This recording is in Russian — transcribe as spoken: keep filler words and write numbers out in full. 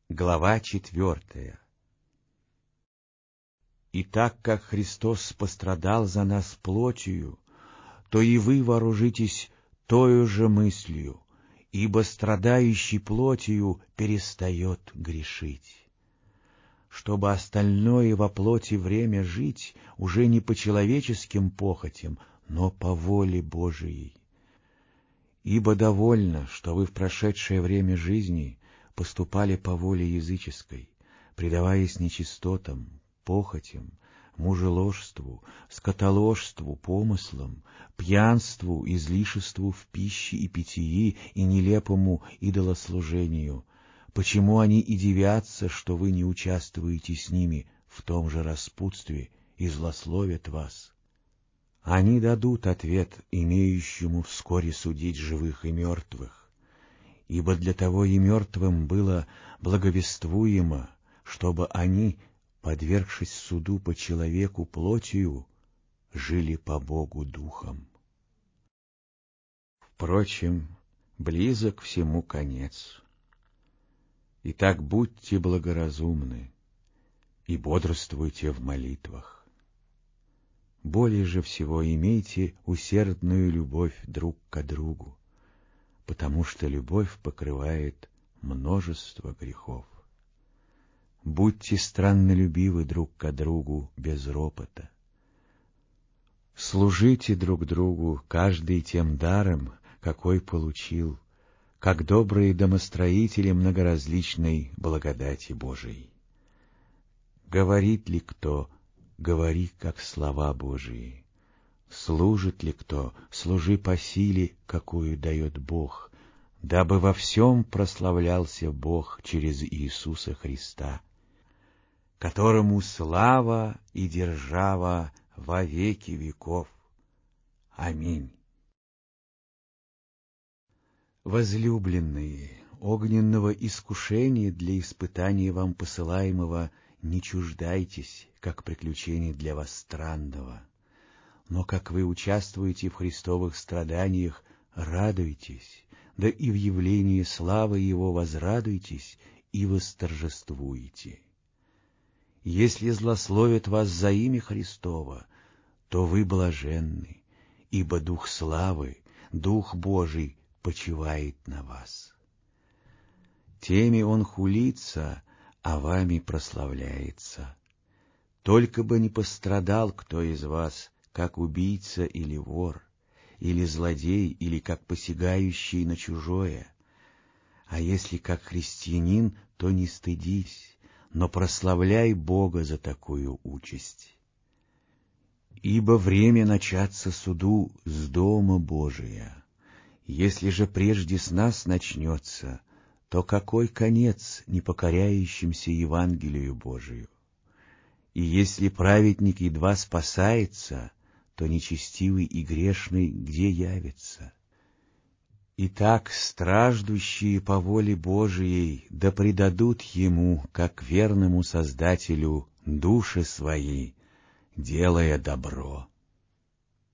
Глава четвертая. И так как Христос пострадал за нас плотью, то и вы вооружитесь тою же мыслью, ибо страдающий плотью перестает грешить, чтобы остальное во плоти время жить уже не по человеческим похотям, но по воле Божией. Ибо довольно, что вы в прошедшее время жизни поступали по воле языческой, предаваясь нечистотам, похотям, мужеложству, скотоложству, помыслам, пьянству, излишеству в пище и питьи и нелепому идолослужению. Почему они и дивятся, что вы не участвуете с ними в том же распутстве и злословят вас? Они дадут ответ имеющему вскоре судить живых и мертвых, ибо для того и мертвым было благовествуемо, чтобы они, подвергшись суду по человеку плотью, жили по Богу духом. Впрочем, близок всему конец. Итак, будьте благоразумны и бодрствуйте в молитвах. Более же всего имейте усердную любовь друг к другу, потому что любовь покрывает множество грехов. Будьте страннолюбивы друг к другу без ропота. Служите друг другу, каждый тем даром, какой получил, как добрые домостроители многоразличной благодати Божией. Говорит ли кто, говори, как слова Божии. Служит ли кто, служи по силе, какую дает Бог, дабы во всем прославлялся Бог через Иисуса Христа, которому слава и держава во веки веков. Аминь. Возлюбленные, огненного искушения для испытания вам посылаемого не чуждайтесь, как приключений для вас странного, но как вы участвуете в Христовых страданиях, радуйтесь, да и в явлении славы Его возрадуйтесь и восторжествуете. Если злословят вас за имя Христово, то вы блаженны, ибо Дух славы, Дух Божий почивает на вас. Теми Он хулится, а вами прославляется. Только бы не пострадал кто из вас, как убийца или вор, или злодей, или как посягающий на чужое. А если как христианин, то не стыдись, но прославляй Бога за такую участь. Ибо время начаться суду с дома Божия. Если же прежде с нас начнется, то какой конец непокоряющимся Евангелию Божию? И если праведник едва спасается, то нечестивый и грешный где явится? Итак, страждущие по воле Божией да предадут Ему, как верному Создателю, души свои, делая добро.